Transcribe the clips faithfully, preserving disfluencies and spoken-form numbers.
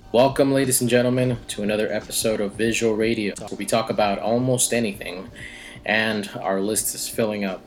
Welcome, ladies and gentlemen, to another episode of Visual Radio, where we talk about almost anything, and our list is filling up.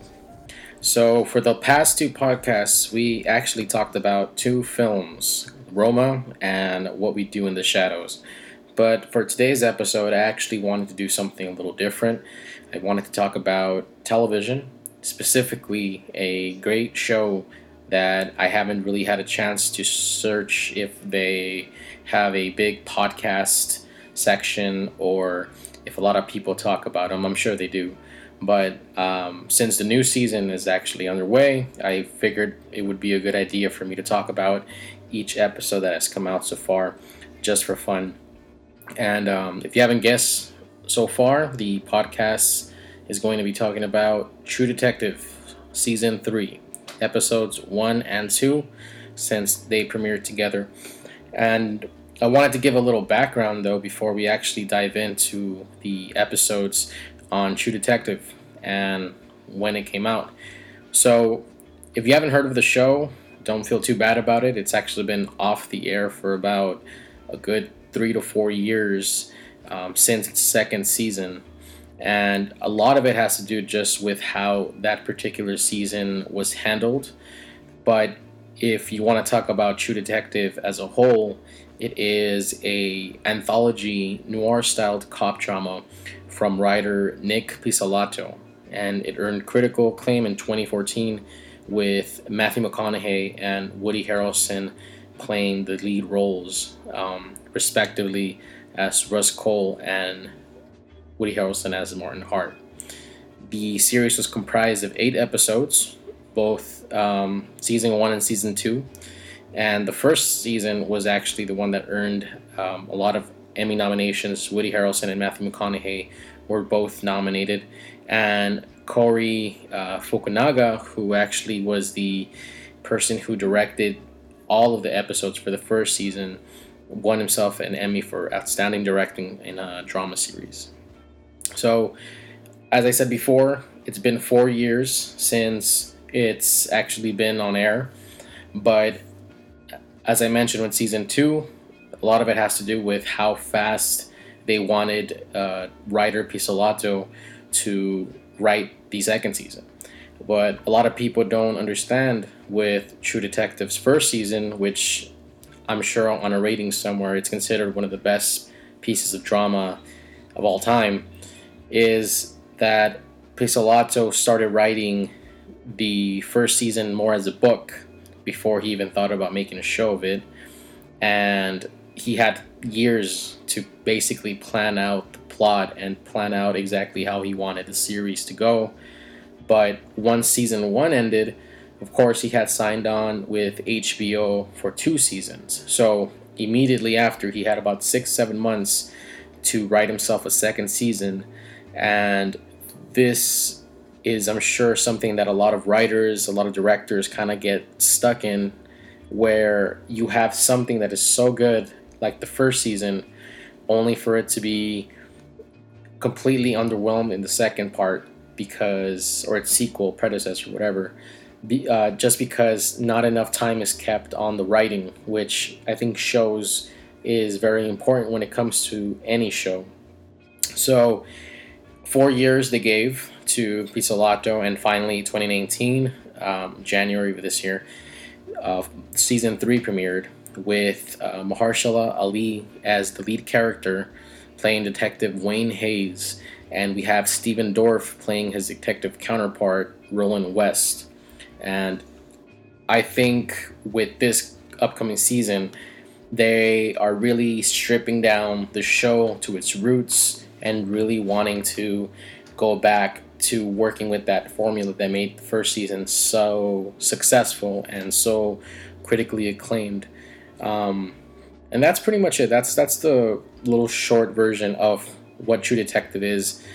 So, for the past two podcasts, we actually talked about two films, Roma and What We Do in the Shadows. But for today's episode, I actually wanted to do something a little different. I wanted to talk about television, specifically a great show that I haven't really had a chance to search if they have a big podcast section or if a lot of people talk about them. I'm sure they do. But um, since the new season is actually underway, I figured it would be a good idea for me to talk about each episode that has come out so far, just for fun. And um, if you haven't guessed so far, the podcast is going to be talking about True Detective Season three, episodes one and two, since they premiered together. And I wanted to give a little background, though, before we actually dive into the episodes on True Detective and when it came out. So, if you haven't heard of the show, don't feel too bad about it. It's actually been off the air for about a good three to four years um, since its second season. And a lot of it has to do just with how that particular season was handled. But if you want to talk about True Detective as a whole, it is a anthology noir-styled cop drama from writer Nick Pizzolatto, and it earned critical acclaim in twenty fourteen with Matthew McConaughey and Woody Harrelson playing the lead roles, um, respectively, as Russ Cole and Woody Harrelson as Martin Hart. The series was comprised of eight episodes, both um, season one and season two. And the first season was actually the one that earned um, a lot of Emmy nominations. Woody Harrelson and Matthew McConaughey were both nominated. And Corey uh, Fukunaga, who actually was the person who directed all of the episodes for the first season, won himself an Emmy for outstanding directing in a drama series. So, as I said before, it's been four years since it's actually been on air. But as I mentioned with season two, a lot of it has to do with how fast they wanted uh, writer Pizzolatto to write the second season. But a lot of people don't understand with True Detective's first season, which I'm sure on a rating somewhere it's considered one of the best pieces of drama of all time, is that Pizzolatto started writing the first season more as a book before he even thought about making a show of it. And he had years to basically plan out the plot and plan out exactly how he wanted the series to go. But once season one ended, of course, he had signed on with H B O for two seasons. So immediately after, he had about six, seven months to write himself a second season. And this is, I'm sure, something that a lot of writers, a lot of directors kind of get stuck in, where you have something that is so good, like the first season, only for it to be completely underwhelmed in the second part because, or its sequel, predecessor, whatever, be, uh, just because not enough time is kept on the writing, which I think shows is very important when it comes to any show. So, four years they gave to Pizzolatto, and finally, twenty nineteen, um, January of this year, uh, season three premiered with uh, Mahershala Ali as the lead character, playing Detective Wayne Hayes, and we have Stephen Dorff playing his detective counterpart, Roland West. And I think with this upcoming season, they are really stripping down the show to its roots and really wanting to go back to working with that formula that made the first season so successful and so critically acclaimed. Um, and that's pretty much it. That's that's the little short version of what True Detective is.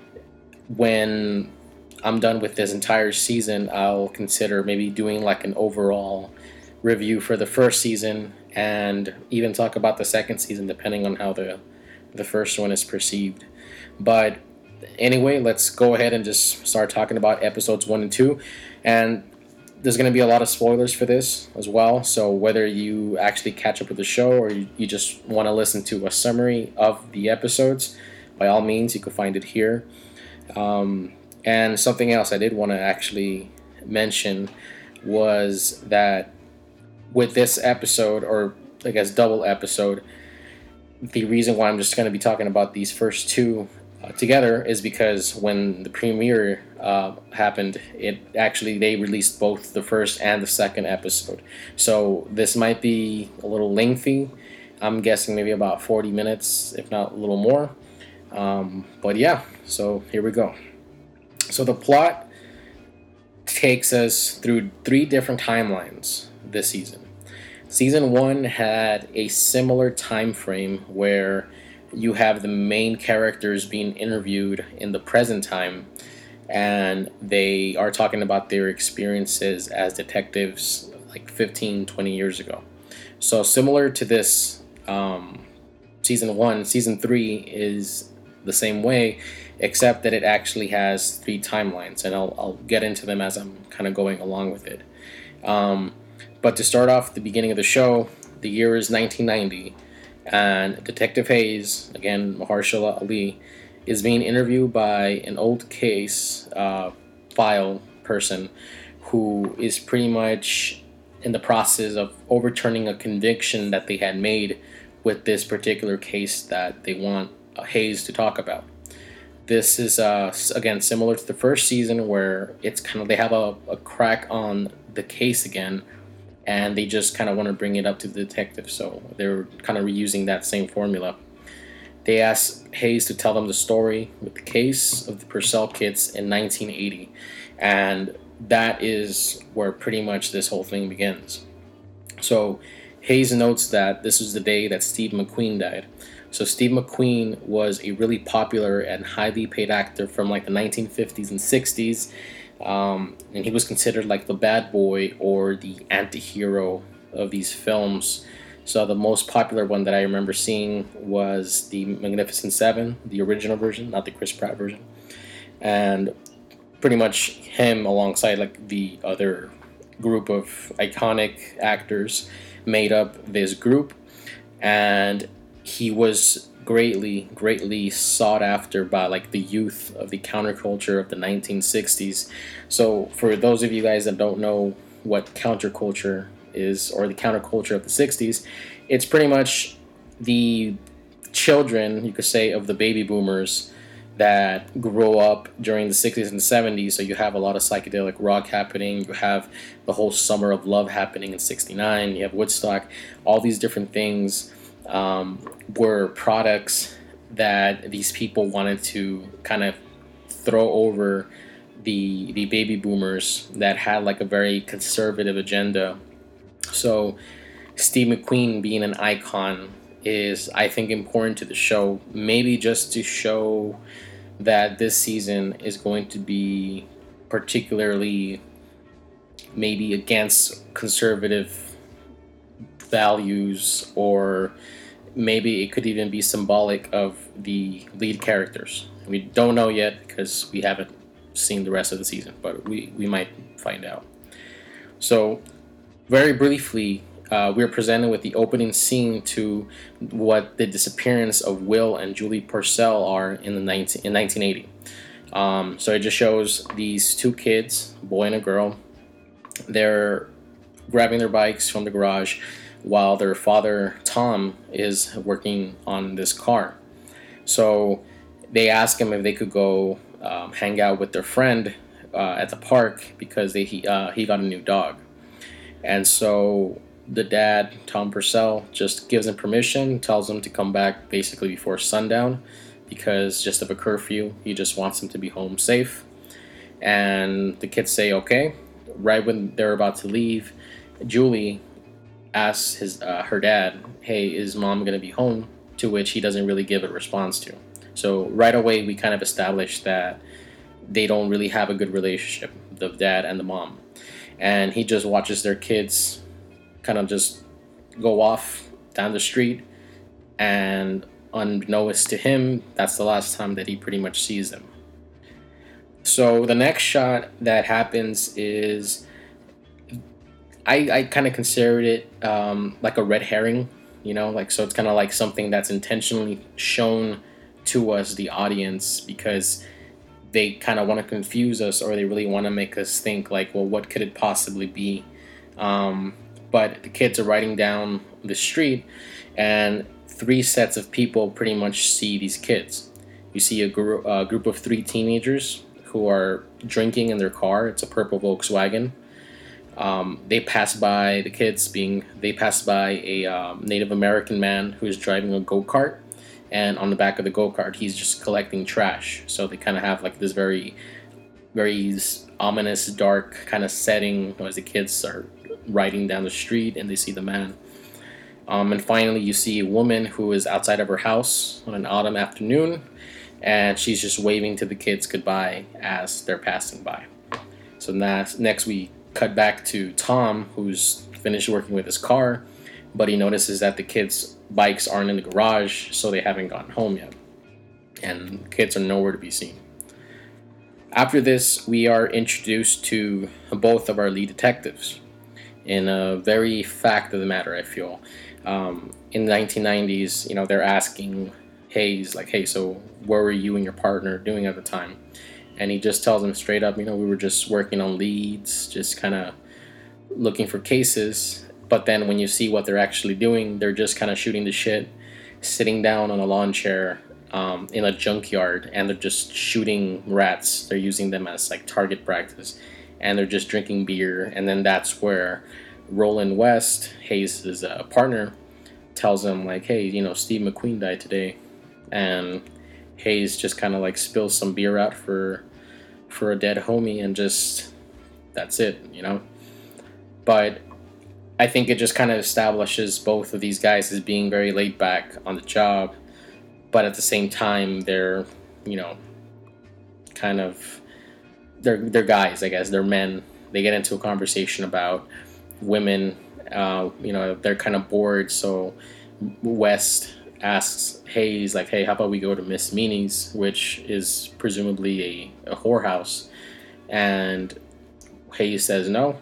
When I'm done with this entire season, I'll consider maybe doing like an overall review for the first season and even talk about the second season depending on how the the first one is perceived. But anyway, let's go ahead and just start talking about episodes one and two. And there's going to be a lot of spoilers for this as well. So whether you actually catch up with the show or you, you just want to listen to a summary of the episodes, by all means, you can find it here. Um, and something else I did want to actually mention was that with this episode, or I guess double episode, the reason why I'm just going to be talking about these first two uh, together is because when the premiere uh, happened, it actually they released both the first and the second episode. So this might be a little lengthy. I'm guessing maybe about forty minutes, if not a little more. Um, but yeah, so here we go. So the plot takes us through three different timelines this season. Season one had a similar time frame where you have the main characters being interviewed in the present time, and they are talking about their experiences as detectives like fifteen, twenty years ago. So similar to this um, season one, season three is the same way, except that it actually has three timelines, and I'll, I'll get into them as I'm kind of going along with it. Um, but to start off the beginning of the show, the year is nineteen ninety, and Detective Hayes, again Mahershala Ali, is being interviewed by an old case uh, file person who is pretty much in the process of overturning a conviction that they had made with this particular case that they want uh, Hayes to talk about. This is uh, again similar to the first season, where it's kind of they have a, a crack on the case again, and they just kind of want to bring it up to the detective. So they're kind of reusing that same formula. They asked Hayes to tell them the story with the case of the Purcell kids in nineteen eighty, and that is where pretty much this whole thing begins. So Hayes notes that this was the day that Steve McQueen died. So Steve McQueen was a really popular and highly paid actor from like the nineteen fifties and sixties, um, and he was considered like the bad boy or the anti-hero of these films. So the most popular one that I remember seeing was the Magnificent Seven, the original version, not the Chris Pratt version, and pretty much him alongside like the other group of iconic actors made up this group, and he was greatly, greatly sought after by like the youth of the counterculture of the nineteen sixties. So for those of you guys that don't know what counterculture is, or the counterculture of the sixties, it's pretty much the children, you could say, of the baby boomers that grow up during the sixties and seventies. So you have a lot of psychedelic rock happening, you have the whole Summer of Love happening in sixty-nine, you have Woodstock, all these different things um, were products that these people wanted to kind of throw over the the baby boomers that had like a very conservative agenda. So Steve McQueen being an icon is, I think, important to the show, maybe just to show that this season is going to be particularly maybe against conservative values, or maybe it could even be symbolic of the lead characters. We don't know yet because we haven't seen the rest of the season, but we, we might find out. So very briefly, uh, we're presented with the opening scene to what the disappearance of Will and Julie Purcell are in the nineteen in nineteen eighty. Um, so it just shows these two kids, a boy and a girl. They're grabbing their bikes from the garage while their father Tom is working on this car. So they ask him if they could go um, hang out with their friend uh, at the park because they he, uh, he got a new dog. And so the dad, Tom Purcell, just gives him permission, tells him to come back basically before sundown because just of a curfew. He just wants him to be home safe. And the kids say okay. Right when they're about to leave, Julie asks his uh, her dad, hey, is mom going to be home? To which he doesn't really give a response to. So right away we kind of establish that they don't really have a good relationship, the dad and the mom. And he just watches their kids kind of just go off down the street, and unbeknownst to him, that's the last time that he pretty much sees them. So the next shot that happens is I, I kind of considered it um, like a red herring, you know, like so it's kind of like something that's intentionally shown to us, the audience, because they kind of want to confuse us or they really want to make us think like, well, what could it possibly be? Um, but the kids are riding down the street, and three sets of people pretty much see these kids. You see a, gr- a group of three teenagers who are drinking in their car. It's a purple Volkswagen. Um, they pass by the kids being they pass by a um, Native American man who's driving a go kart, and on the back of the go kart he's just collecting trash. So they kind of have like this very very ominous, dark kind of setting as the kids are riding down the street and they see the man. Um, and finally, you see a woman who is outside of her house on an autumn afternoon, and she's just waving to the kids goodbye as they're passing by. So next, next we cut back to Tom, who's finished working with his car, but he notices that the kids' bikes aren't in the garage, so they haven't gotten home yet. And kids are nowhere to be seen. After this, we are introduced to both of our lead detectives. In a very fact of the matter, I feel. Um, in the nineteen nineties, you know, they're asking Hayes, like, hey, so what were you and your partner doing at the time? And he just tells them straight up, you know, we were just working on leads, just kind of looking for cases. But then when you see what they're actually doing, they're just kind of shooting the shit, sitting down on a lawn chair um, in a junkyard, and they're just shooting rats. They're using them as like target practice, and they're just drinking beer. And then that's where Roland West, Hayes' uh, partner, tells him like, hey, you know, Steve McQueen died today. And Hayes just kind of like spills some beer out for for a dead homie, and just that's it, you know. But I think it just kind of establishes both of these guys as being very laid back on the job, but at the same time they're, you know, kind of they're they're guys, I guess. They're men. They get into a conversation about women. Uh, you know, they're kind of bored, so West asks Hayes, like, hey, how about we go to Miss Meany's, which is presumably a, a whorehouse. And Hayes says no,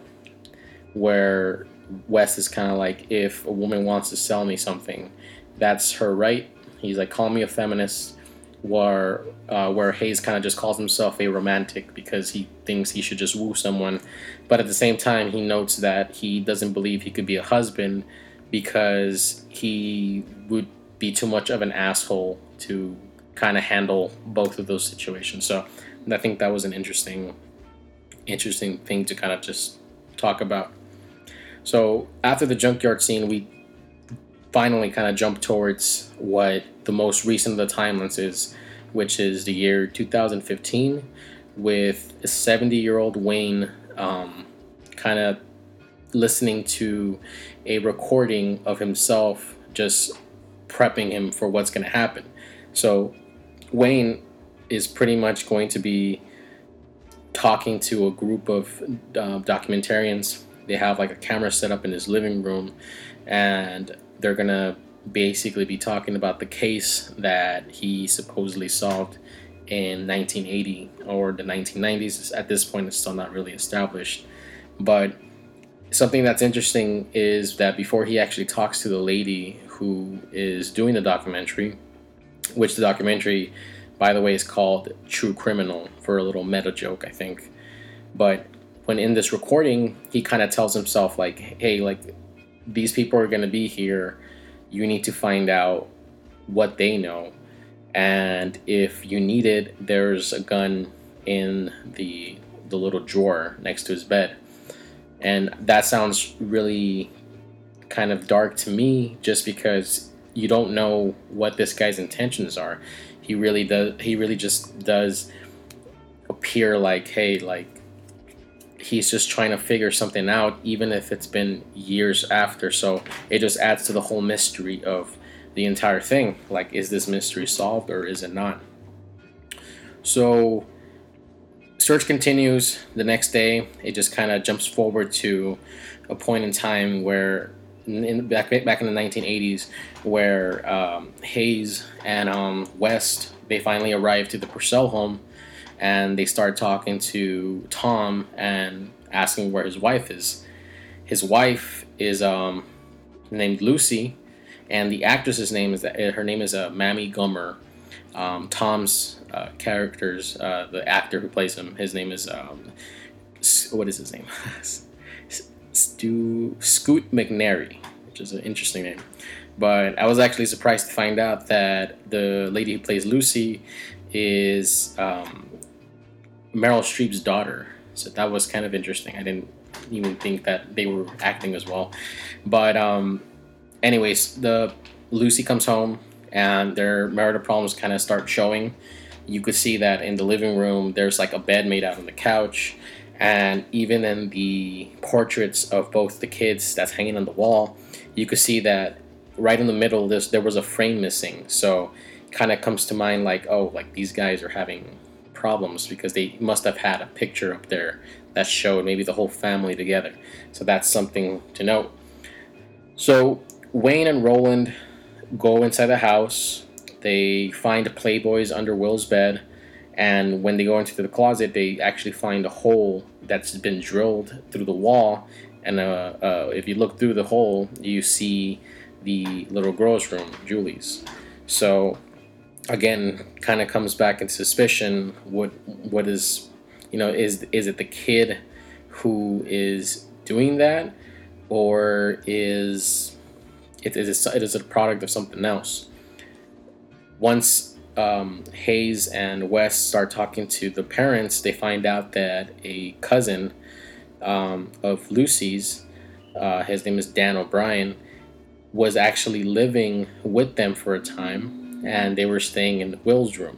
where West is kind of like, if a woman wants to sell me something, that's her right. He's like, call me a feminist, where, uh, where Hayes kind of just calls himself a romantic because he thinks he should just woo someone. But at the same time, he notes that he doesn't believe he could be a husband because he would be too much of an asshole to kind of handle both of those situations. So I think that was an interesting, interesting thing to kind of just talk about. So after the junkyard scene, we finally kind of jump towards what the most recent of the timelines is, which is the year two thousand fifteen, with a seventy-year-old Wayne um, kind of listening to a recording of himself just prepping him for what's going to happen. So Wayne is pretty much going to be talking to a group of uh, documentarians. They have like a camera set up in his living room, and they're going to basically be talking about the case that he supposedly solved in nineteen eighty or the nineteen nineties. At this point, it's still not really established. But something that's interesting is that before he actually talks to the lady who is doing the documentary, which the documentary, by the way, is called True Criminal, for a little meta joke, I think. But when in this recording, he kind of tells himself like, hey, like, these people are going to be here. You need to find out what they know. And if you need it, there's a gun in the the little drawer next to his bed. And that sounds really kind of dark to me, just because you don't know what this guy's intentions are. He really does he really just does appear like, hey, like, he's just trying to figure something out, even if it's been years after. So it just adds to the whole mystery of the entire thing. Like, is this mystery solved or is it not? So search continues the next day. It just kind of jumps forward to a point in time where in back back in the nineteen eighties, where um, Hayes and um, West, they finally arrive to the Purcell home, and they start talking to Tom and asking where his wife is. His wife is um, named Lucy, and the actress's name is that her name is uh, Mamie Gummer. Um, Tom's uh, characters, uh, the actor who plays him, his name is um, what is his name? Stu Scoot McNairy, which is an interesting name. But I was actually surprised to find out that the lady who plays Lucy is um, Meryl Streep's daughter. So that was kind of interesting. I didn't even think that they were acting as well. But um, anyways, the Lucy comes home and their marital problems kind of start showing. You could see that in the living room, there's like a bed made out on the couch, and even in the portraits of both the kids that's hanging on the wall, you could see that right in the middle, there's, there was a frame missing. So kind of comes to mind like, oh, like these guys are having problems because they must have had a picture up there that showed maybe the whole family together. So that's something to note. So Wayne and Roland go inside the house. They find Playboys under Will's bed, and when they go into the closet, they actually find a hole that's been drilled through the wall. And uh, uh, if you look through the hole, you see the little girl's room, Julie's. So again, kind of comes back into suspicion. What what is, you know, is is it the kid who is doing that, or is it is it is a product of something else? Once um, Hayes and Wes start talking to the parents, they find out that a cousin um, of Lucy's, uh, his name is Dan O'Brien, was actually living with them for a time, and they were staying in Will's room.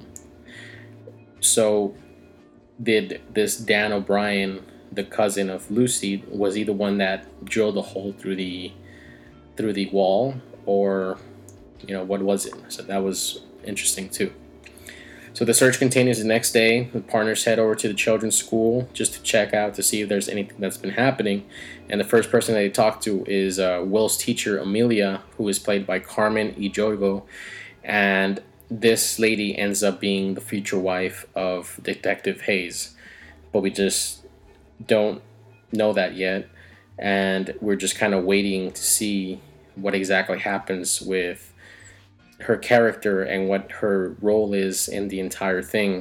So did this Dan O'Brien, the cousin of Lucy, was he the one that drilled a hole through the through the wall, or you know, what was it? So that was interesting too. So the search continues the next day. The partners head over to the children's school just to check out to see if there's anything that's been happening. And the first person that they talk to is uh, Will's teacher, Amelia, who is played by Carmen Ejogo. And this lady ends up being the future wife of Detective Hayes. But we just don't know that yet. And we're just kind of waiting to see what exactly happens with her character and what her role is in the entire thing.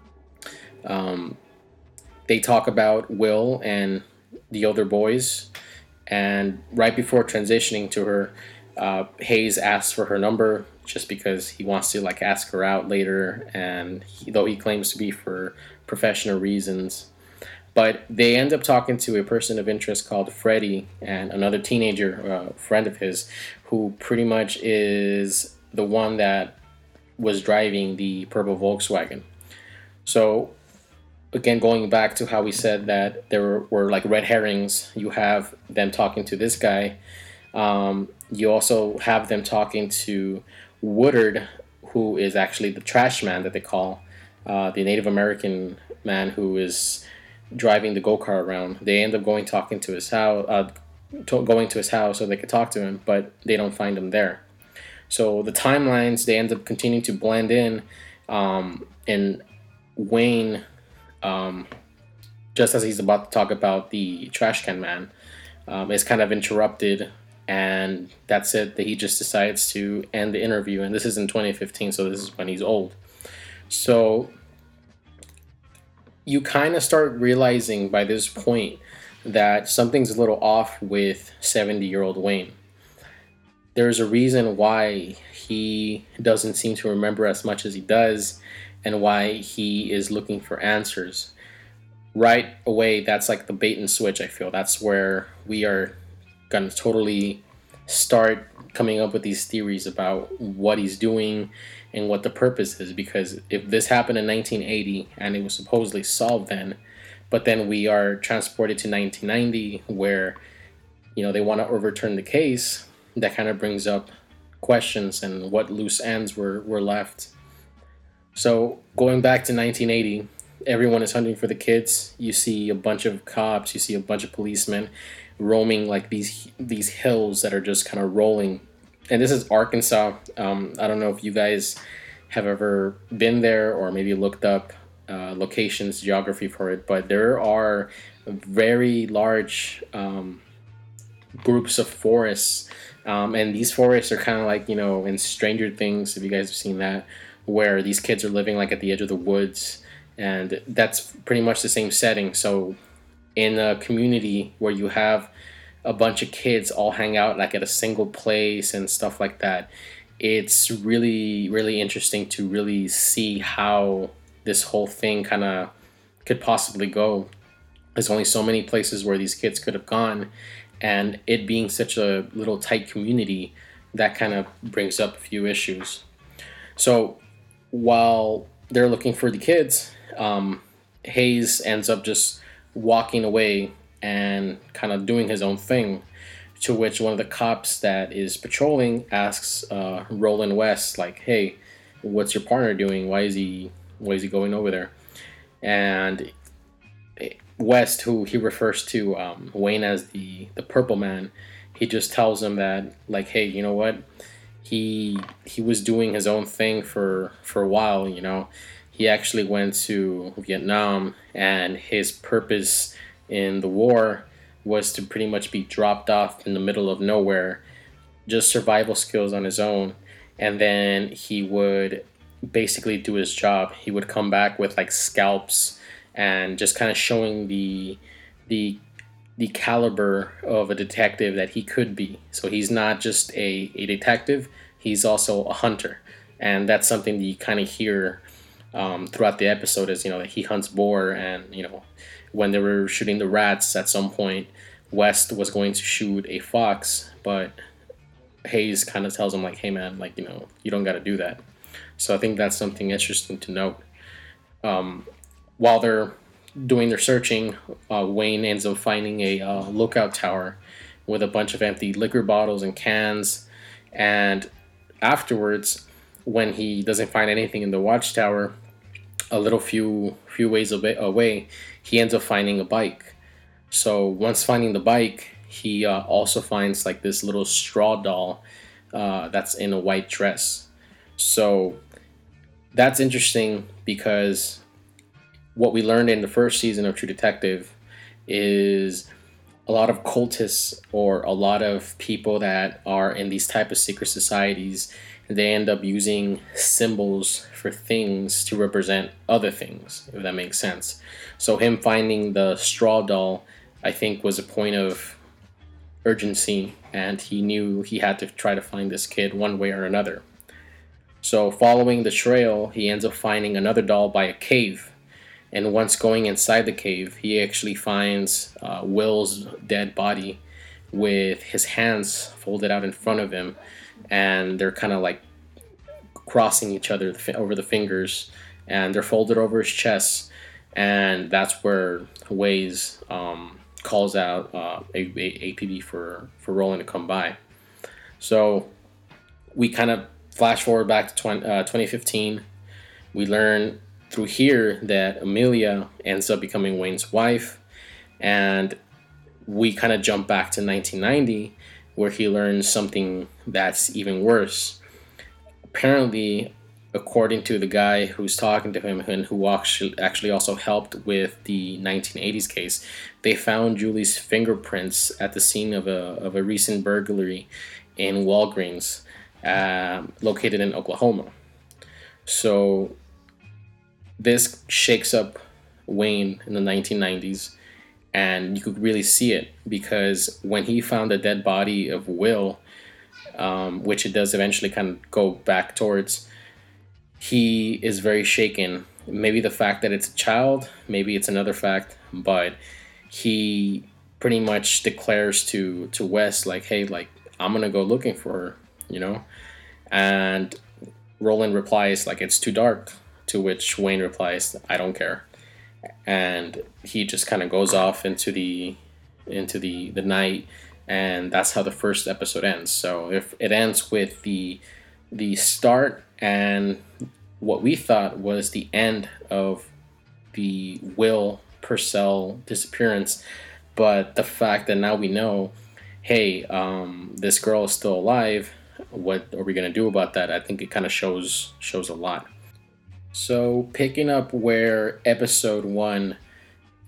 Um, they talk about Will and the other boys, and right before transitioning to her, uh, Hayes asks for her number just because he wants to like ask her out later, and he, though he claims to be for professional reasons. But they end up talking to a person of interest called Freddie, and another teenager, uh, friend of his, who pretty much is the one that was driving the purple Volkswagen. So again, going back to how we said that there were, were like red herrings, you have them talking to this guy. Um, you also have them talking to Woodard, who is actually the trash man that they call, uh, the Native American man who is driving the go-kart around. They end up going talking to his house, uh, to, going to his house so they could talk to him, but they don't find him there. So the timelines, they end up continuing to blend in, um, and Wayne, um, just as he's about to talk about the trash can man, um, is kind of interrupted, and that's it. That he just decides to end the interview, and this is in twenty fifteen, so this is when he's old. So you kind of start realizing by this point that something's a little off with seventy-year-old Wayne. There's a reason why he doesn't seem to remember as much as he does, and why he is looking for answers. Right away, that's like the bait and switch, I feel. That's where we are going to totally start coming up with these theories about what he's doing and what the purpose is. Because if this happened in nineteen eighty and it was supposedly solved then, but then we are transported to nineteen ninety where, you know, they want to overturn the case, that kind of brings up questions and what loose ends were, were left. So going back to nineteen eighty, everyone is hunting for the kids. You see a bunch of cops, you see a bunch of policemen roaming like these these hills that are just kind of rolling. And this is Arkansas. Um, I don't know if you guys have ever been there or maybe looked up uh, locations, geography for it, but there are very large um, groups of forests. Um, and these forests are kind of like, you know, in Stranger Things, if you guys have seen that, where these kids are living like at the edge of the woods. And that's pretty much the same setting. So in a community where you have a bunch of kids all hang out like at a single place and stuff like that, it's really, really interesting to really see how this whole thing kind of could possibly go. There's only so many places where these kids could have gone, and it being such a little tight community, that kind of brings up a few issues. So while they're looking for the kids, um, Hayes ends up just walking away and kind of doing his own thing. To which one of the cops that is patrolling asks uh, Roland West, like, "Hey, what's your partner doing? Why is he why is he going over there?" And West, who he refers to um, Wayne as the the Purple Man, he just tells him that, like, hey, you know what? He he was doing his own thing for for a while. You know, he actually went to Vietnam, and his purpose in the war was to pretty much be dropped off in the middle of nowhere, just survival skills on his own, and then he would basically do his job. He would come back with like scalps and just kind of showing the the the caliber of a detective that he could be. So he's not just a, a detective, he's also a hunter. And that's something that you kind of hear um, throughout the episode is, you know, that he hunts boar. And, you know, when they were shooting the rats at some point, West was going to shoot a fox, but Hayes kind of tells him, like, hey, man, like, you know, you don't got to do that. So I think that's something interesting to note. Um, while they're doing their searching, uh, Wayne ends up finding a uh, lookout tower with a bunch of empty liquor bottles and cans. And afterwards, when he doesn't find anything in the watchtower, a little few few ways away, he ends up finding a bike. So once finding the bike, he uh, also finds like this little straw doll uh, that's in a white dress. So that's interesting because what we learned in the first season of True Detective is a lot of cultists or a lot of people that are in these type of secret societies, they end up using symbols for things to represent other things, if that makes sense. So him finding the straw doll, I think, was a point of urgency, and he knew he had to try to find this kid one way or another. So following the trail, he ends up finding another doll by a cave. And once going inside the cave, he actually finds uh, Will's dead body with his hands folded out in front of him. And they're kind of like crossing each other over the fingers. And they're folded over his chest. And that's where Waze um, calls out uh, a, a, A P B for, for Roland to come by. So we kind of flash forward back to twenty, uh, twenty fifteen. We learn through here that Amelia ends up becoming Wayne's wife, and we kind of jump back to nineteen ninety, where he learns something that's even worse. Apparently, according to the guy who's talking to him and who actually also helped with the nineteen eighties case, they found Julie's fingerprints at the scene of a, of a recent burglary in Walgreens, uh, located in Oklahoma. So this shakes up Wayne in the nineteen nineties, and you could really see it because when he found the dead body of Will, um, which it does eventually kind of go back towards, he is very shaken. Maybe the fact that it's a child, maybe it's another fact, but he pretty much declares to to Wes, like, hey, like, I'm gonna go looking for her, you know? And Roland replies, like, it's too dark, to which Wayne replies, I don't care. And he just kind of goes off into the into the the night, and that's how the first episode ends. So if it ends with the the start and what we thought was the end of the Will Purcell disappearance, but the fact that now we know, hey, um, this girl is still alive, what are we gonna do about that? I think it kind of shows shows a lot. So picking up where episode one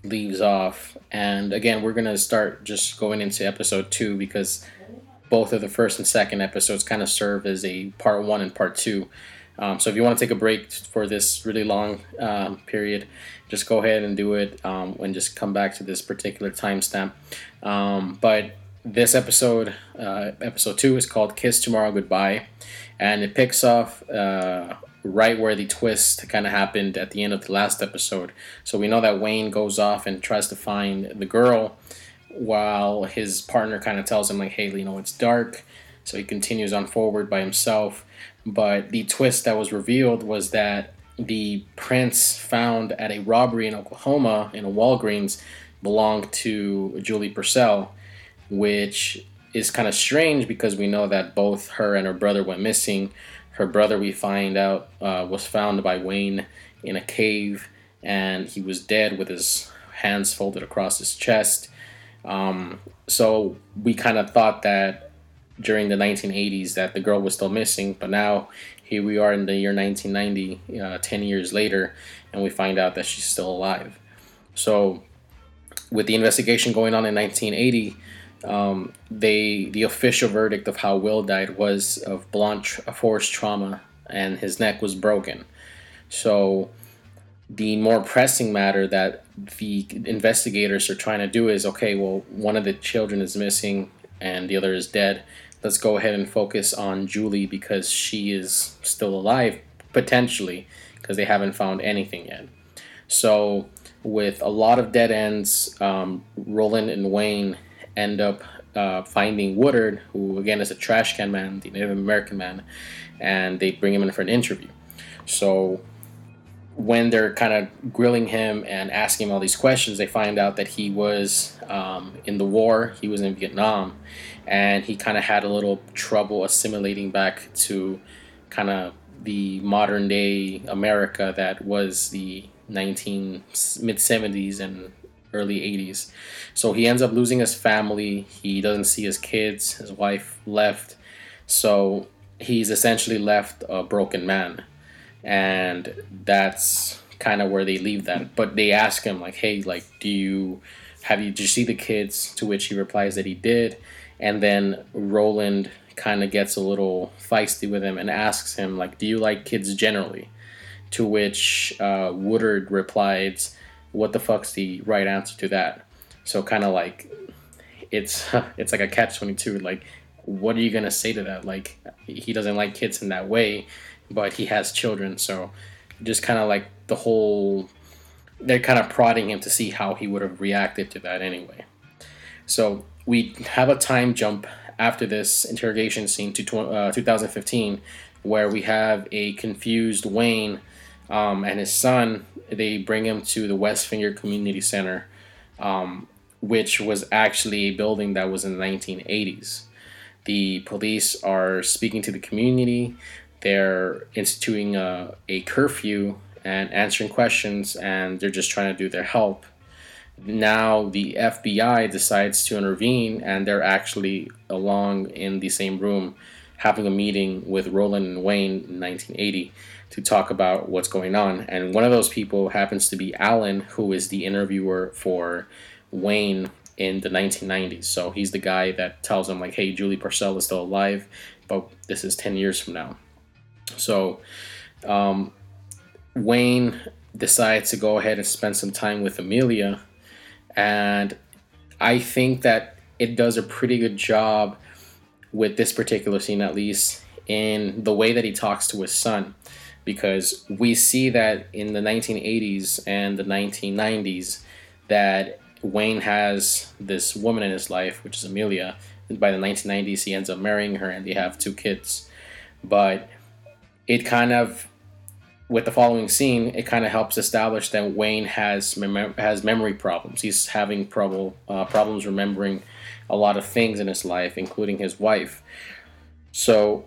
leaves off. And again, we're going to start just going into episode two because both of the first and second episodes kind of serve as a part one and part two. Um, so if you want to take a break for this really long um, period, just go ahead and do it um, and just come back to this particular timestamp. Um, but this episode, uh, episode two, is called Kiss Tomorrow Goodbye, and it picks off uh, right where the twist kind of happened at the end of the last episode. So we know that Wayne goes off and tries to find the girl while his partner kind of tells him, like, hey, you know, it's dark. So he continues on forward by himself. But the twist that was revealed was that the prints found at a robbery in Oklahoma in a Walgreens belonged to Julie Purcell, which is kind of strange because we know that both her and her brother went missing. Her brother, we find out, uh, was found by Wayne in a cave, and he was dead with his hands folded across his chest. Um, so we kind of thought that during the nineteen eighties that the girl was still missing, but now here we are in the year nineteen ninety, uh, ten years later, and we find out that she's still alive. So with the investigation going on in nineteen eighty, um, they the official verdict of how Will died was of blunt tr- force trauma, and his neck was broken. So the more pressing matter that the investigators are trying to do is, okay, well, one of the children is missing and the other is dead. Let's go ahead and focus on Julie because she is still alive, potentially, because they haven't found anything yet. So with a lot of dead ends, um, Roland and Wayne end up uh, finding Woodard, who again is a trash can man, the Native American man, and they bring him in for an interview. So when they're kind of grilling him and asking him all these questions, they find out that he was um, in the war. He was in Vietnam, and he kind of had a little trouble assimilating back to kind of the modern day America that was the nineteen mid seventies and early eighties. So he ends up losing his family. He doesn't see his kids. His wife left. So he's essentially left a broken man, and that's kind of where they leave that. But they ask him, like, hey, like, do you have you did you see the kids? To which he replies that he did. And then Roland kind of gets a little feisty with him and asks him, like, do you like kids generally? To which uh, Woodard replies, what the fuck's the right answer to that? So kind of like it's it's like a catch twenty-two. Like, what are you gonna say to that? Like, he doesn't like kids in that way, but he has children. So just kind of like the whole, they're kind of prodding him to see how he would have reacted to that anyway. So we have a time jump after this interrogation scene to tw- uh, two thousand fifteen, where we have a confused Wayne um, and his son. They bring him to the West Finger Community Center, um, which was actually a building that was in the nineteen eighties. The police are speaking to the community. They're instituting a, a curfew and answering questions, and they're just trying to do their help. Now the F B I decides to intervene, and they're actually along in the same room having a meeting with Roland and Wayne in nineteen eighty to talk about what's going on. And one of those people happens to be Alan, who is the interviewer for Wayne in the nineteen nineties. So he's the guy that tells him, like, hey, Julie Purcell is still alive, but this is ten years from now. So um, Wayne decides to go ahead and spend some time with Amelia, and I think that it does a pretty good job with this particular scene, at least in the way that he talks to his son, because we see that in the nineteen eighties and the nineteen nineties that Wayne has this woman in his life, which is Amelia. By the nineteen nineties, he ends up marrying her, and they have two kids. But it kind of, with the following scene, it kind of helps establish that Wayne has mem- has memory problems. He's having trouble uh, problems remembering a lot of things in his life, including his wife. So,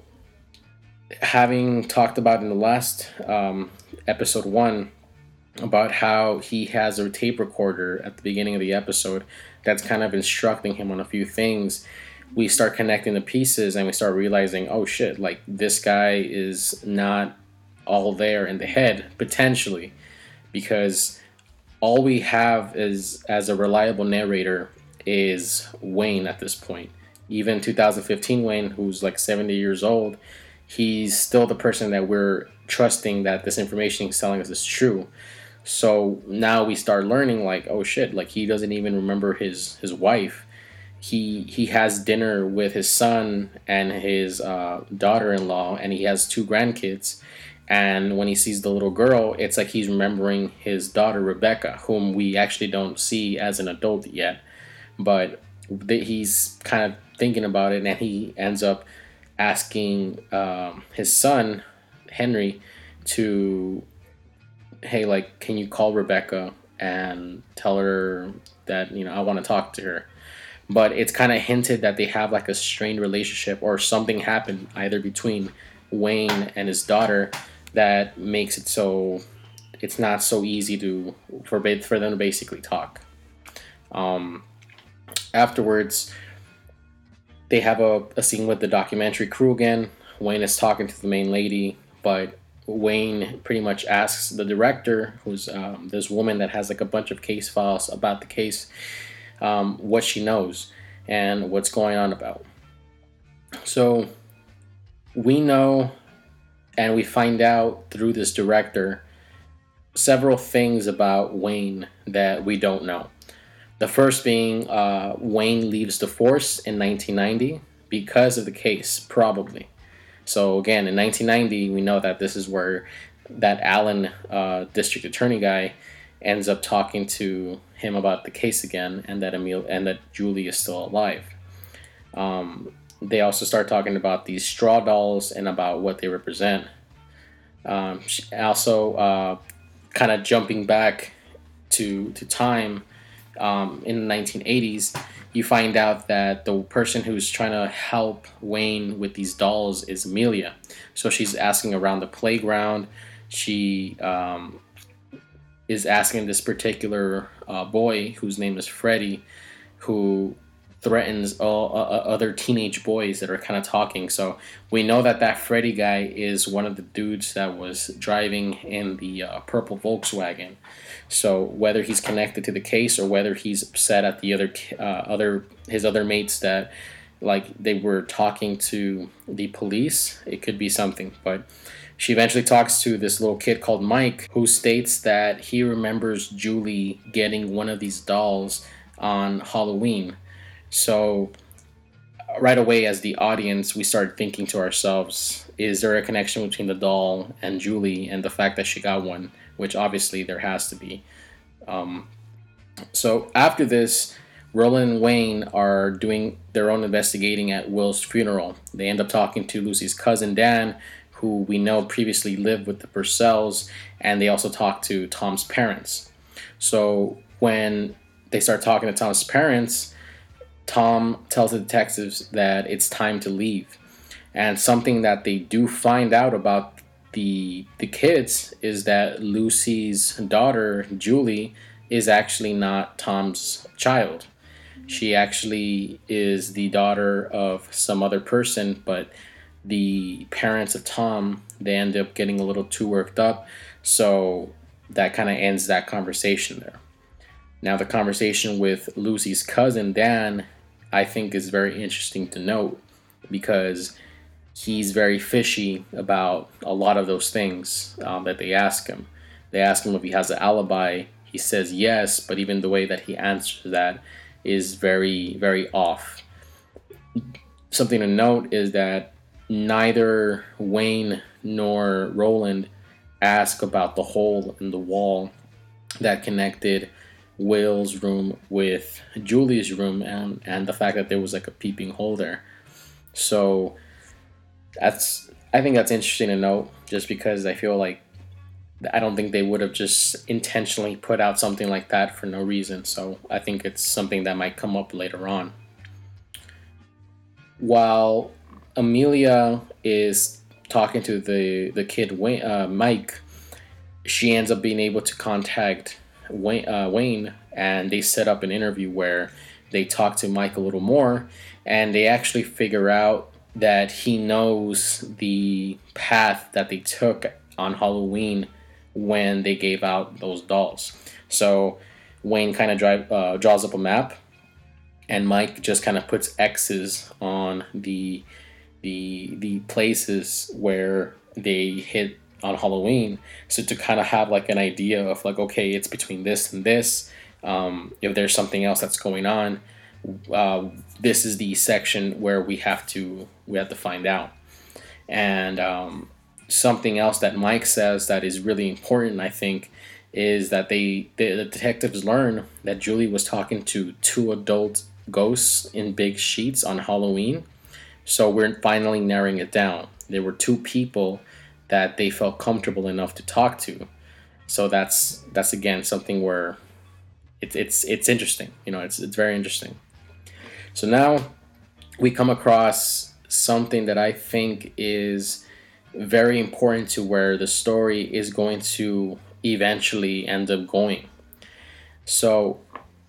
having talked about in the last um, episode one about how he has a tape recorder at the beginning of the episode that's kind of instructing him on a few things, we start connecting the pieces and we start realizing, oh shit, like, this guy is not all there in the head, potentially, because All we have is as a reliable narrator is Wayne at this point. Even two thousand fifteen Wayne, who's like seventy years old, he's still the person that we're trusting that this information he's telling us is true. So now we start learning like, oh shit, like he doesn't even remember his his wife. He he has dinner with his son and his uh, daughter-in-law, and he has two grandkids. And when he sees the little girl, it's like he's remembering his daughter Rebecca, whom we actually don't see as an adult yet. But he's kind of thinking about it, and he ends up asking um, his son Henry to, hey, like, can you call Rebecca and tell her that, you know, I want to talk to her. But it's kind of hinted that they have like a strained relationship or something happened either between Wayne and his daughter that makes it so it's not so easy to for for them to basically talk. Um, Afterwards, they have a, a scene with the documentary crew again. Wayne is talking to the main lady, but Wayne pretty much asks the director, who's um, this woman that has like a bunch of case files about the case, um, what she knows and what's going on about. So we know and we find out through this director several things about Wayne that we don't know. The first being uh, Wayne leaves the force in nineteen ninety because of the case, probably. So again, in nineteen ninety, we know that this is where that Allen uh, district attorney guy ends up talking to him about the case again, and that Emil and that Julie is still alive. Um, they also start talking about these straw dolls and about what they represent. Um, also, uh, kind of jumping back to to time um, in the nineteen eighties, you find out that the person who's trying to help Wayne with these dolls is Amelia. So she's asking around the playground. She um, is asking this particular uh, boy whose name is Freddie, who threatens all uh, other teenage boys that are kind of talking. So we know that that Freddy guy is one of the dudes that was driving in the uh, purple Volkswagen. So whether he's connected to the case or whether he's upset at the other uh, other his other mates that like they were talking to the police, it could be something. But she eventually talks to this little kid called Mike, who states that he remembers Julie getting one of these dolls on Halloween. So right away, as the audience, we start thinking to ourselves, is there a connection between the doll and Julie and the fact that she got one? Which obviously there has to be. Um, so after this, Roland and Wayne are doing their own investigating at Will's funeral. They end up talking to Lucy's cousin Dan, who we know previously lived with the Purcells, and they also talk to Tom's parents. So when they start talking to Tom's parents, Tom tells the detectives that it's time to leave. And something that they do find out about the the kids is that Lucy's daughter, Julie, is actually not Tom's child. She actually is the daughter of some other person, but the parents of Tom, they end up getting a little too worked up. So that kind of ends that conversation there. Now, the conversation with Lucy's cousin, Dan, I think is very interesting to note because he's very fishy about a lot of those things um, that they ask him. They ask him if he has an alibi. He says yes, but even the way that he answers that is very, very off. Something to note is that neither Wayne nor Roland ask about the hole in the wall that connected Will's room with Julie's room, and, and the fact that there was like a peeping hole there. So that's I think that's interesting to note, just because I feel like I don't think they would have just intentionally put out something like that for no reason. So I think it's something that might come up later on. While Amelia is talking to the the kid Wayne, uh, Mike, she ends up being able to contact Wayne, uh, Wayne, and they set up an interview where they talk to Mike a little more, and they actually figure out that he knows the path that they took on Halloween when they gave out those dolls. So Wayne kind of drive uh, draws up a map, and Mike just kind of puts X's on the the the places where they hit on Halloween, so to kind of have like an idea of like, okay, it's between this and this. Um, if there's something else that's going on, uh, this is the section where we have to we have to find out. And um, something else that Mike says that is really important, I think, is that they the, the detectives learn that Julie was talking to two adult ghosts in big sheets on Halloween. So we're finally narrowing it down. There were two people that they felt comfortable enough to talk to. So that's that's again something where it's it's it's interesting. You know, it's it's very interesting. So now we come across something that I think is very important to where the story is going to eventually end up going. So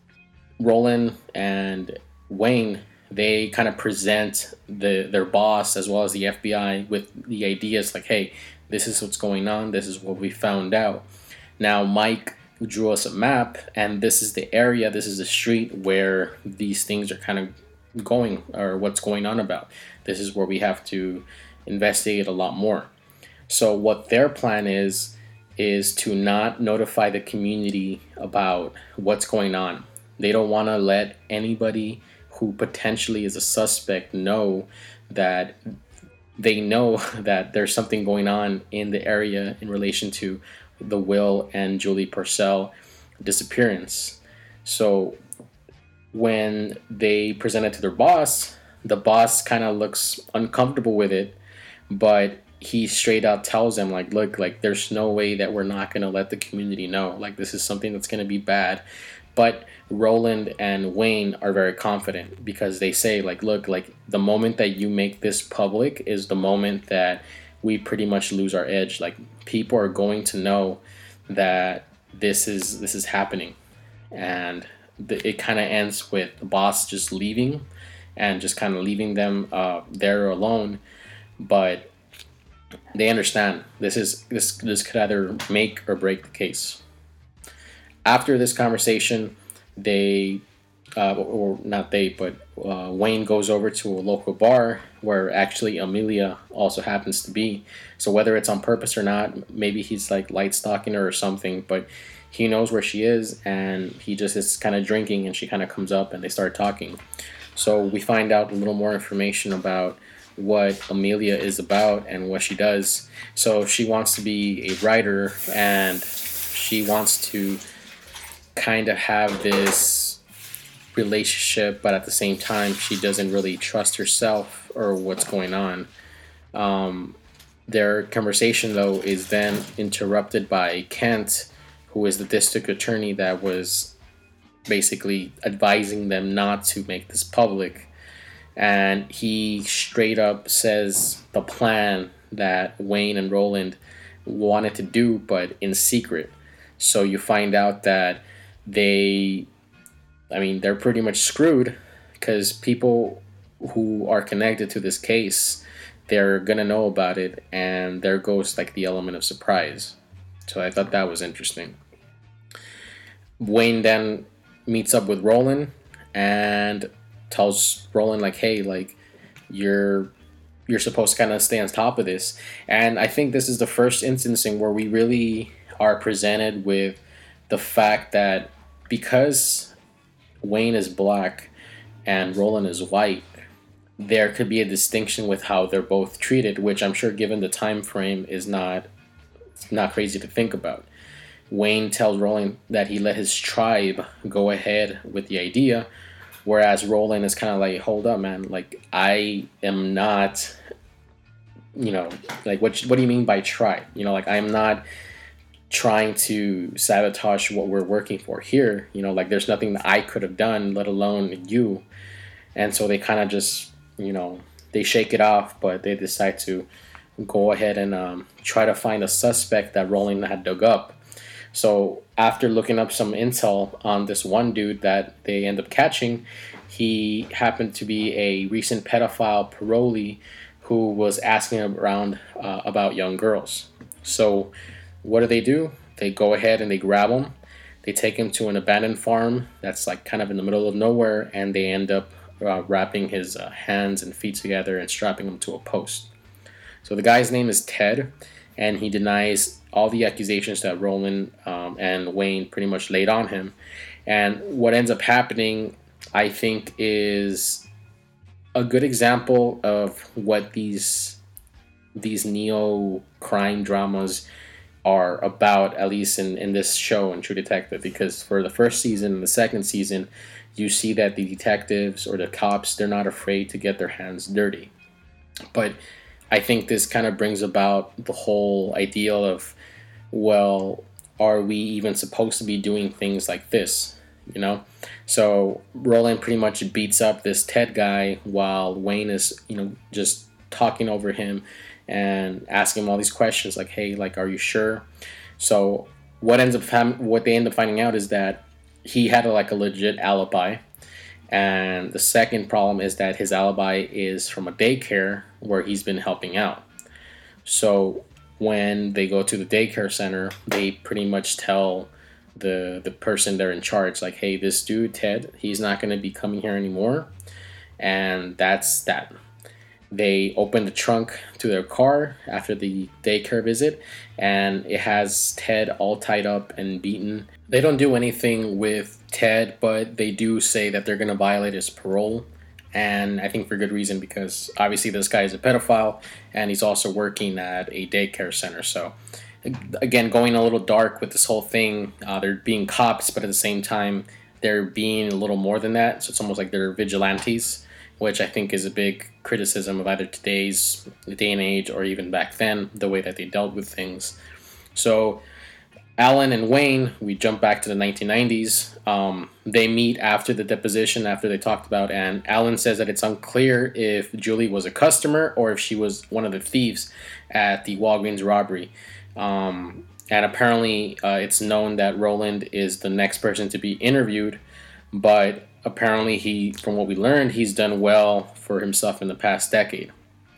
Roland and Wayne, they kind of present the their boss as well as the F B I with the ideas like, hey, this is what's going on, this is what we found out. Now Mike drew us a map, and this is the area, this is the street where these things are kind of going, or what's going on about. This is where we have to investigate a lot more. So what their plan is is to not notify the community about what's going on. They don't want to let anybody who potentially is a suspect know that they know that there's something going on in the area in relation to the Will and Julie Purcell disappearance. So when they present it to their boss, the boss kind of looks uncomfortable with it, but he straight out tells them like, look, like there's no way that we're not going to let the community know. Like this is something that's going to be bad. But Roland and Wayne are very confident because they say like, look, like the moment that you make this public is the moment that we pretty much lose our edge. Like people are going to know that this is this is happening. And the, it kind of ends with the boss just leaving and just kind of leaving them uh, there alone. But they understand this is this this could either make or break the case. After this conversation, they, uh, or not they, but uh, Wayne goes over to a local bar where actually Amelia also happens to be. So whether it's on purpose or not, maybe he's like light stalking her or something, but he knows where she is, and he just is kind of drinking, and she kind of comes up and they start talking. So we find out a little more information about what Amelia is about and what she does. So she wants to be a writer, and she wants to kind of have this relationship, but at the same time she doesn't really trust herself or what's going on. Um, their conversation though is then interrupted by Kent, who is the district attorney that was basically advising them not to make this public. And he straight up says the plan that Wayne and Roland wanted to do, but in secret. So you find out that they, I mean, they're pretty much screwed because people who are connected to this case, they're going to know about it, and there goes like the element of surprise. So I thought that was interesting. Wayne then meets up with Roland and tells Roland like, hey, like you're you're supposed to kind of stay on top of this. And I think this is the first instancing where we really are presented with the fact that because Wayne is black and Roland is white, there could be a distinction with how they're both treated, which I'm sure given the time frame is not not crazy to think about. Wayne tells Roland that he let his tribe go ahead with the idea, whereas Roland is kind of like, hold up, man, like I am not, you know, like what what do you mean by tribe? You know, like I'm not trying to sabotage what we're working for here. You know, like there's nothing that I could have done, let alone you. And so they kind of just, you know, they shake it off, but they decide to go ahead and um, try to find a suspect that Roland had dug up. So after looking up some intel on this one dude that they end up catching, he happened to be a recent pedophile parolee who was asking around uh, about young girls. So what do they do? They go ahead and they grab him. They take him to an abandoned farm that's like kind of in the middle of nowhere, and they end up uh, wrapping his uh, hands and feet together and strapping him to a post. So the guy's name is Ted, and he denies all the accusations that Roland um, and Wayne pretty much laid on him. And what ends up happening, I think, is a good example of what these these neo crime dramas are about, at least in, in this show in True Detective, because for the first season and the second season, you see that the detectives or the cops, they're not afraid to get their hands dirty. But I think this kind of brings about the whole ideal of, well, are we even supposed to be doing things like this? You know? So Roland pretty much beats up this Ted guy while Wayne is, you know, just talking over him and asking him all these questions like, hey, like, are you sure? So what ends up fam- what they end up finding out is that he had a, like a legit alibi. And the second problem is that his alibi is from a daycare where he's been helping out. So when they go to the daycare center, they pretty much tell the the person they're in charge, like, hey, this dude Ted, he's not going to be coming here anymore, and that's that. They open the trunk to their car after the daycare visit, and it has Ted all tied up and beaten. They don't do anything with Ted, but they do say that they're going to violate his parole. And I think for good reason, because obviously this guy is a pedophile and he's also working at a daycare center. So, again, going a little dark with this whole thing. Uh, they're being cops, but at the same time, they're being a little more than that. So it's almost like they're vigilantes, which I think is a big criticism of either today's day and age or even back then, the way that they dealt with things. So Alan and Wayne, we jump back to the nineteen nineties. Um, they meet after the deposition, after they talked about, and Alan says that it's unclear if Julie was a customer or if she was one of the thieves at the Walgreens robbery. Um, and apparently, uh, it's known that Roland is the next person to be interviewed, but apparently, he, from what we learned, he's done well for himself in the past decade.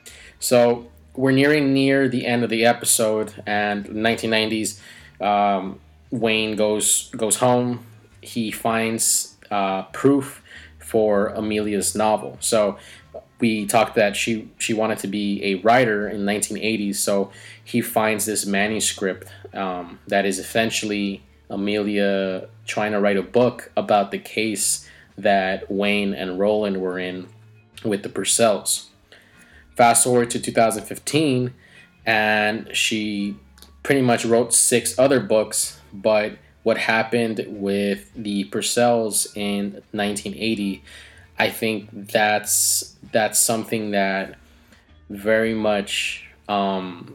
So we're nearing near the end of the episode, and in the nineteen nineties. Um, Wayne goes goes home. He finds uh, proof for Amelia's novel. So we talked that she she wanted to be a writer in the nineteen eighties. So he finds this manuscript um, that is essentially Amelia trying to write a book about the case that Wayne and Roland were in with the Purcells. Fast forward to two thousand fifteen, and she pretty much wrote six other books, but what happened with the Purcells in nineteen eighty, I think that's that's something that very much um,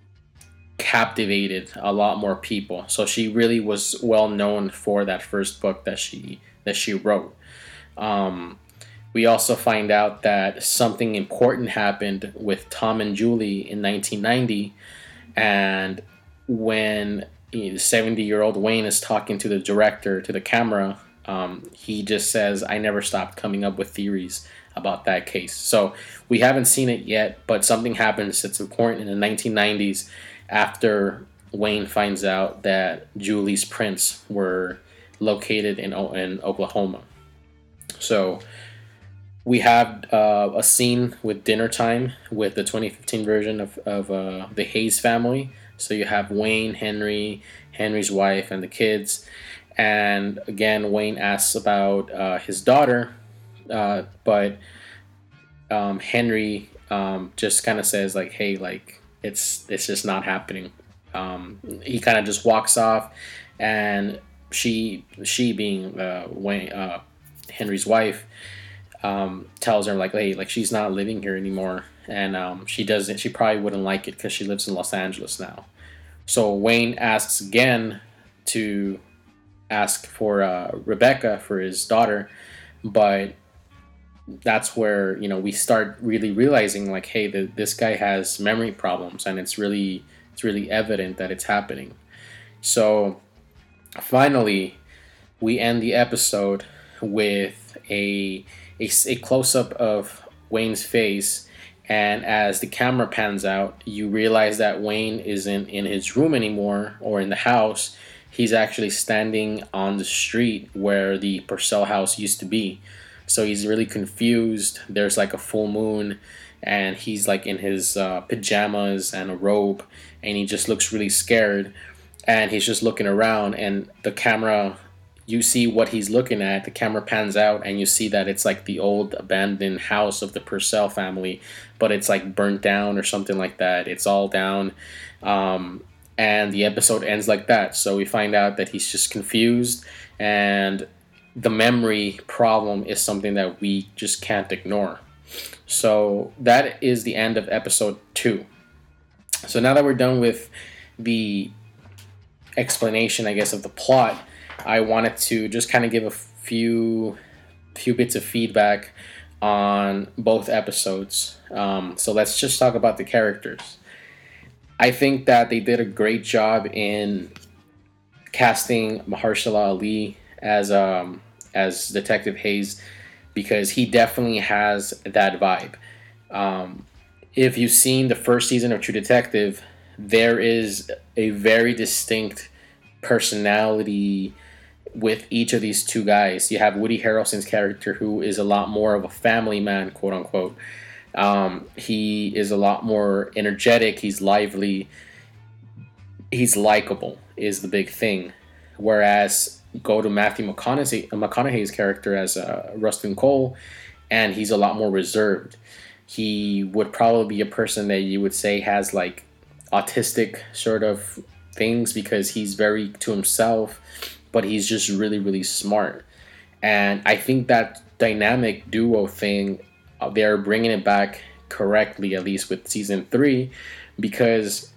captivated a lot more people. So she really was well known for that first book that she that she wrote. Um, we also find out that something important happened with Tom and Julie in nineteen ninety, and when the seventy-year-old Wayne is talking to the director, to the camera, um, he just says, I never stopped coming up with theories about that case. So we haven't seen it yet, but something happens that's important in the nineteen nineties after Wayne finds out that Julie's prints were located in, in Oklahoma. So we have uh, a scene with dinner time with the twenty fifteen version of, of uh, the Hayes family. So you have Wayne, Henry, Henry's wife, and the kids. And again, Wayne asks about uh, his daughter, uh, but um, Henry um, just kind of says like, "Hey, like it's it's just not happening." Um, he kind of just walks off, and she she being uh, Wayne, uh, Henry's wife, um, tells her like, "Hey, like she's not living here anymore." And um, she doesn't. She probably wouldn't like it because she lives in Los Angeles now. So Wayne asks again to ask for uh, Rebecca, for his daughter, but that's where, you know, we start really realizing like, hey, the, this guy has memory problems, and it's really it's really evident that it's happening. So finally, we end the episode with a a, a close up of Wayne's face. And as the camera pans out, you realize that Wayne isn't in his room anymore or in the house. He's actually standing on the street where the Purcell house used to be. So he's really confused. There's like a full moon, and he's like in his uh, pajamas and a robe, and he just looks really scared. And he's just looking around, and the camera, you see what he's looking at. The camera pans out, and you see that it's like the old abandoned house of the Purcell family, but it's like burnt down or something like that. It's all down. Um, and the episode ends like that. So we find out that he's just confused, and the memory problem is something that we just can't ignore. So that is the end of episode two. So now that we're done with the explanation, I guess, of the plot, I wanted to just kind of give a few few bits of feedback on both episodes. Um, so let's just talk about the characters. I think that they did a great job in casting Mahershala Ali as um, as Detective Hayes, because he definitely has that vibe. Um, if you've seen the first season of True Detective, there is a very distinct personality with each of these two guys. You have Woody Harrelson's character, who is a lot more of a family man, quote unquote. Um, he is a lot more energetic. He's lively. He's likable is the big thing. Whereas go to Matthew McConaughey, McConaughey's character as uh, Rustin Cole, and he's a lot more reserved. He would probably be a person that you would say has like autistic sort of things, because he's very to himself, but he's just really, really smart. And I think that dynamic duo thing, uh, they're bringing it back correctly, at least with season three, because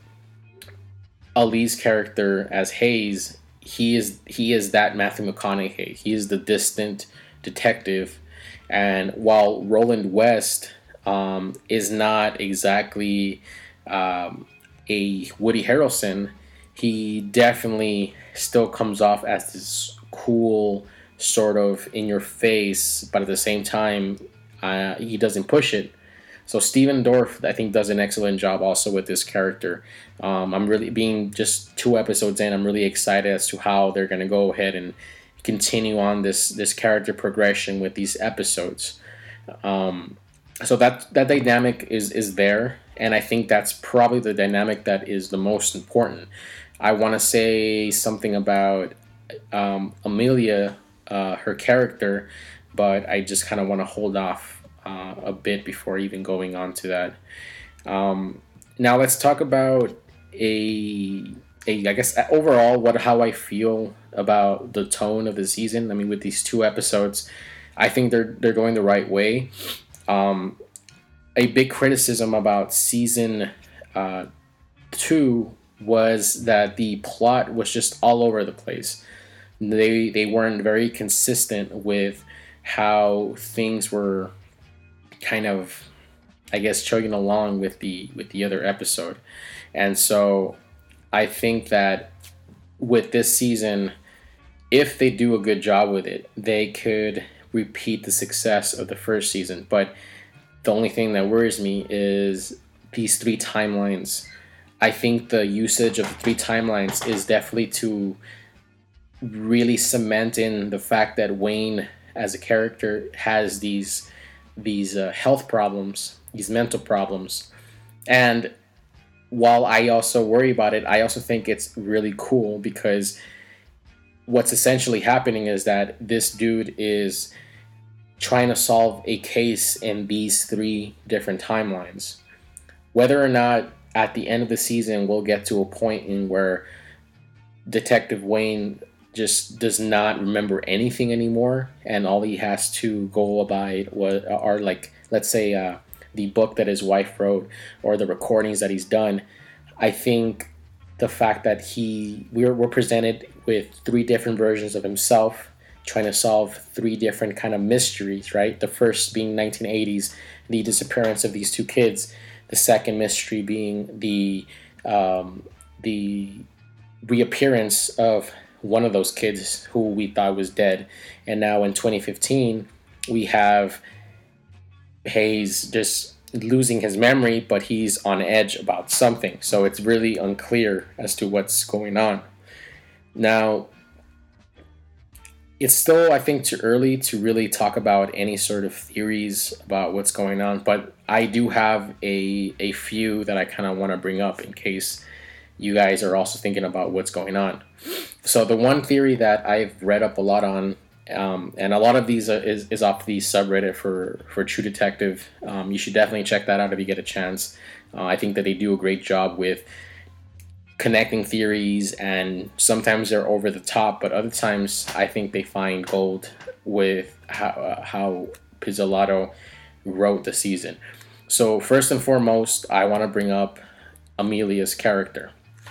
Ali's character as Hayes, he is he is that Matthew McConaughey. He is the distant detective, and while Roland West um, is not exactly um, a Woody Harrelson, he definitely still comes off as this cool, sort of in your face, but at the same time, uh, he doesn't push it. So Steven Dorff, I think, does an excellent job also with this character. Um, I'm really, being just two episodes in, I'm really excited as to how they're going to go ahead and continue on this this character progression with these episodes. Um, so that that dynamic is is there, and I think that's probably the dynamic that is the most important. I want to say something about um, Amelia, uh, her character, but I just kind of want to hold off uh, a bit before even going on to that. Um, now let's talk about a, a I guess overall what how I feel about the tone of the season. I mean, with these two episodes, I think they're they're going the right way. Um, a big criticism about season uh, two was that the plot was just all over the place. They they weren't very consistent with how things were kind of, I guess, chugging along with the with the other episode. And so I think that with this season, if they do a good job with it, they could repeat the success of the first season. But the only thing that worries me is these three timelines. I think the usage of the three timelines is definitely to really cement in the fact that Wayne, as a character, has these these uh, health problems, these mental problems. And while I also worry about it, I also think it's really cool, because what's essentially happening is that this dude is trying to solve a case in these three different timelines. Whether or not at the end of the season we'll get to a point in where Detective Wayne just does not remember anything anymore, and all he has to go by was, are like, let's say, uh, the book that his wife wrote or the recordings that he's done. I think the fact that he we're, we're presented with three different versions of himself trying to solve three different kind of mysteries, right? The first being nineteen eighties, the disappearance of these two kids. The second mystery being the um, the reappearance of one of those kids who we thought was dead. And now in twenty fifteen, we have Hayes just losing his memory, but he's on edge about something. So it's really unclear as to what's going on. Now, it's still, I think, too early to really talk about any sort of theories about what's going on, but I do have a, a few that I kind of want to bring up in case you guys are also thinking about what's going on. So the one theory that I've read up a lot on, um, and a lot of these are, is, is off the subreddit for, for True Detective. Um, you should definitely check that out if you get a chance. Uh, I think that they do a great job with connecting theories, and sometimes they're over the top, but other times I think they find gold with how, uh, how Pizzolatto wrote the season. So first and foremost, I want to bring up Amelia's character.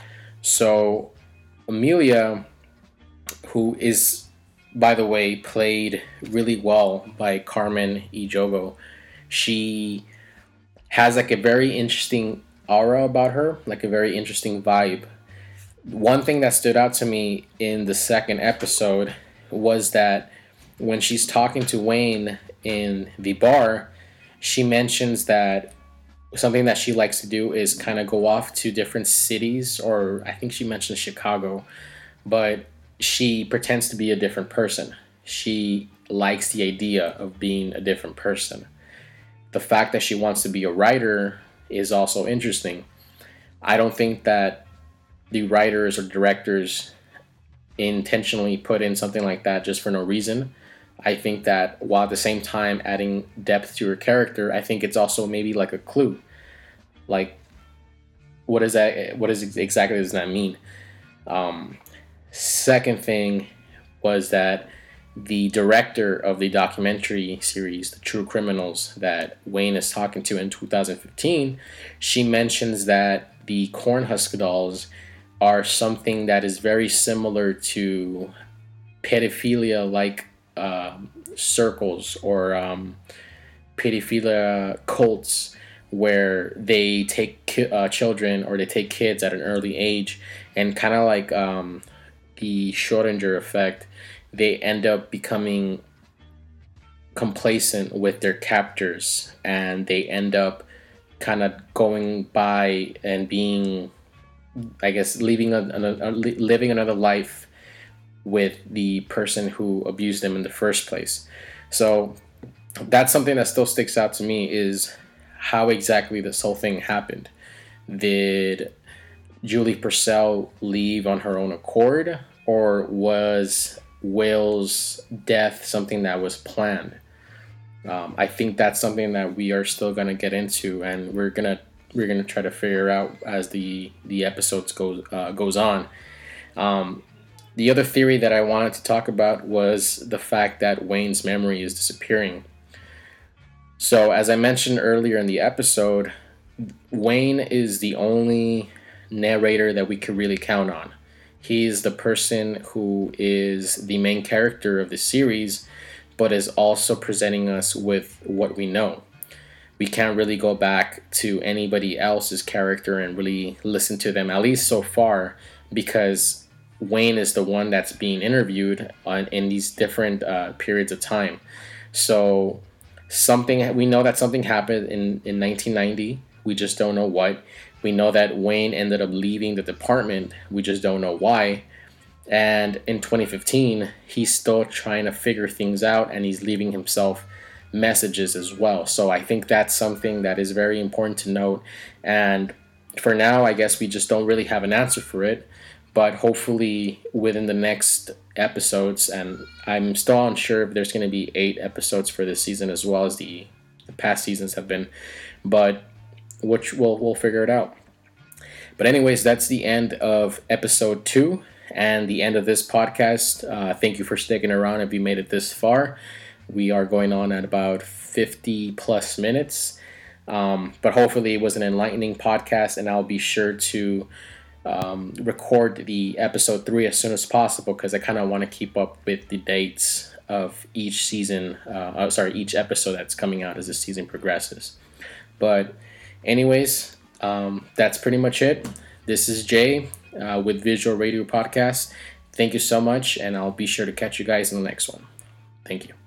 So Amelia, who is, by the way, played really well by Carmen Ejogo, she has like a very interesting aura about her, like a very interesting vibe. One thing that stood out to me in the second episode was that when she's talking to Wayne in the bar, she mentions that something that she likes to do is kind of go off to different cities, or I think she mentioned Chicago, but she pretends to be a different person. She likes the idea of being a different person. The fact that she wants to be a writer is also interesting. I don't think that the writers or directors intentionally put in something like that just for no reason. I think that while at the same time adding depth to her character, I think it's also maybe like a clue. Like, what is that? What is exactly does that mean? Um, second thing was that the director of the documentary series, The True Criminals, that Wayne is talking to in two thousand fifteen, she mentions that the Cornhusker dolls are something that is very similar to pedophilia-like um, circles or um, pedophilia cults, where they take ki- uh, children or they take kids at an early age, and kind of like um, the Schrodinger effect, they end up becoming complacent with their captors, and they end up kind of going by and being, I guess, leaving a, a, a, living another life with the person who abused them in the first place. So that's something that still sticks out to me, is how exactly this whole thing happened. Did Julie Purcell leave on her own accord, or was Will's death something that was planned? Um, I think that's something that we are still gonna get into, and we're gonna we're gonna try to figure out as the the episodes goes uh, goes on. Um, the other theory that I wanted to talk about was the fact that Wayne's memory is disappearing. So, as I mentioned earlier in the episode, Wayne is the only narrator that we could really count on. He's the person who is the main character of the series, but is also presenting us with what we know. We can't really go back to anybody else's character and really listen to them, at least so far, because Wayne is the one that's being interviewed on, in these different uh, periods of time. So something we know that something happened in, in nineteen ninety. We just don't know what. We know that Wayne ended up leaving the department. We just don't know why. And in twenty fifteen, he's still trying to figure things out, and he's leaving himself messages as well. So I think that's something that is very important to note. And for now, I guess we just don't really have an answer for it. But hopefully within the next episodes, and I'm still unsure if there's going to be eight episodes for this season as well as the, the past seasons have been, but which we'll, we'll figure it out. But anyways, that's the end of episode two and the end of this podcast. Uh, thank you for sticking around if you made it this far. We are going on at about fifty plus minutes, um, but hopefully it was an enlightening podcast, and I'll be sure to um, record the episode three as soon as possible, because I kind of want to keep up with the dates of each season, uh, oh, sorry, each episode that's coming out as the season progresses. But anyways, um, that's pretty much it. This is Jay uh, with Visual Radio Podcast. Thank you so much, and I'll be sure to catch you guys in the next one. Thank you.